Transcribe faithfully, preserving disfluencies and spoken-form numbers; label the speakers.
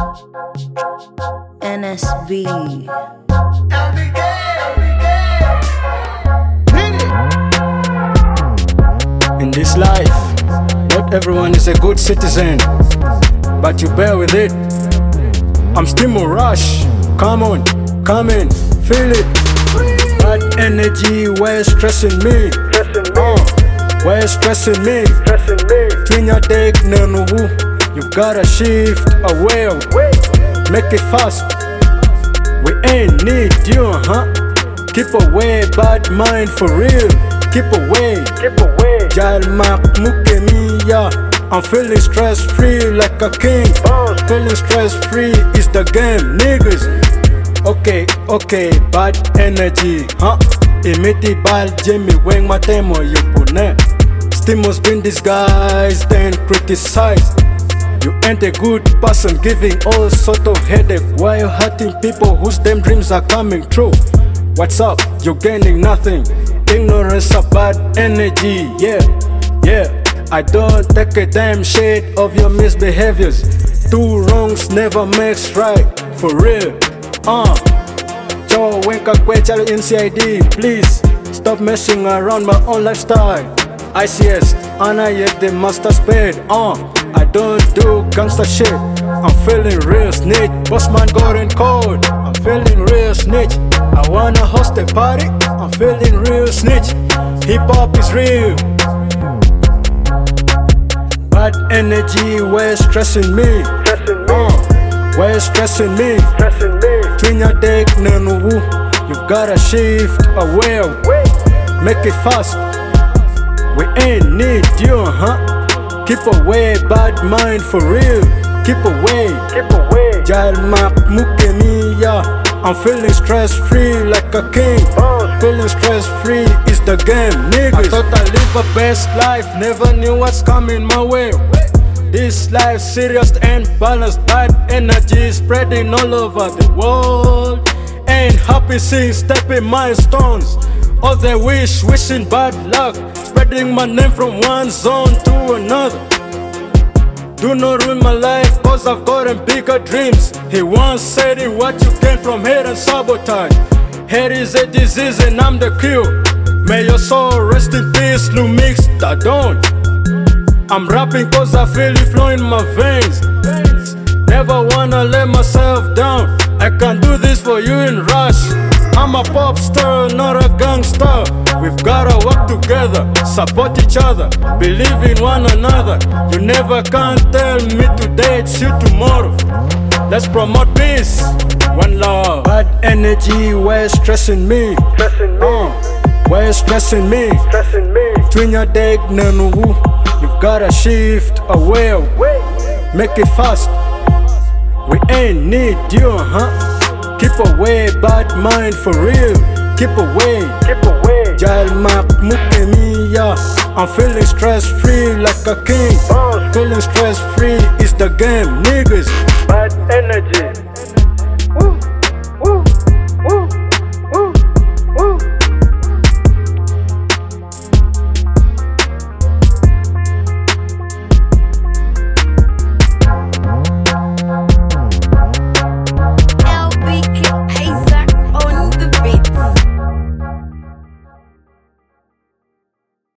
Speaker 1: N S B.
Speaker 2: In this life, not everyone is a good citizen, but you bear with it. I'm Stimo Rush. Come on, come in, feel it. Bad energy, why you stressing me? Uh, why you stressing me? Twin your dick, no no woo. You've gotta shift away. Make it fast. We ain't need you, huh? Keep away, bad mind for real. Keep away,
Speaker 3: Keep away.
Speaker 2: Jal mak muke miya. I'm feeling stress free like a king.
Speaker 3: Boss.
Speaker 2: Feeling stress free is the game, niggas. Okay, okay, bad energy, huh? Imiti bal Jimmy Wang Matemo Yupune. Stimo's been disguised and criticized. You ain't a good person, giving all sort of headache. Why you hurting people whose damn dreams are coming true? What's up? You're gaining nothing. Ignorance of bad energy, yeah, yeah. I don't take a damn shade of your misbehaviors. Two wrongs never makes right, for real. Uh, Joe Wenka Kwechal in C I D, please stop messing around my own lifestyle. I C S, Anna yet the master spade. Uh, I don't do gangster shit. I'm feeling real snitch. Bossman got in cold. I'm feeling real snitch. I wanna host a party. I'm feeling real snitch. Hip hop is real. Bad energy, why you stressing me?
Speaker 3: Stressing me.
Speaker 2: Uh, why you stressing me?
Speaker 3: Stressing me.
Speaker 2: Twin your dick, no no woo. You've gotta shift away.
Speaker 3: Wait.
Speaker 2: Make it fast. We ain't need you, huh? Keep away, bad mind for real. Keep away,
Speaker 3: Keep away.
Speaker 2: Jal mak muke miya. I'm feeling stress free like a king.
Speaker 3: Boss.
Speaker 2: Feeling stress free is the game, niggas. I thought I live a best life, never knew what's coming my way. This life serious and balanced, bad energy spreading all over the world. Ain't happy seeing stepping milestones. All they wish, wishing bad luck, spreading my name from one zone to another. Do not ruin my life, cause I've gotten bigger dreams. He once said it, what you gain from hate and sabotage. Hate is a disease and I'm the cure. May your soul rest in peace, Lumix, I don't. I'm rapping cause I feel it flowing in my veins. Never wanna let myself down. I can do this for you in Rush. I'm a pop star, not a gangster. We've gotta work together, support each other, believe in one another. You never can tell me today, it's you tomorrow. Let's promote peace, one love. Bad energy, why you stressing me?
Speaker 3: Stressing me.
Speaker 2: Uh, why you stressing me?
Speaker 3: Stressing me.
Speaker 2: Twin your dick, no no woo. You've gotta shift away.
Speaker 3: Wait.
Speaker 2: Make it fast. We ain't need you, huh? Keep away, bad mind for real. Keep away,
Speaker 3: Keep away.
Speaker 2: Jal mak muke miya. I'm feeling stress free like a king.
Speaker 3: Boss.
Speaker 2: Feeling stress free is the game, niggas.